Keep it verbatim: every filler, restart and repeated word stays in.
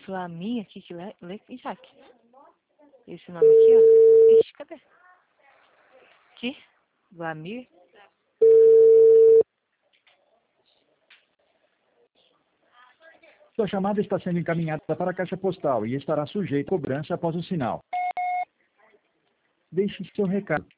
Flaminha aqui, que lê, lê Isaac. Esse nome aqui, ó. Ixi, cadê? Aqui, Vlamir. Sua chamada está sendo encaminhada para a caixa postal e estará sujeita a cobrança após o sinal. Deixe seu recado.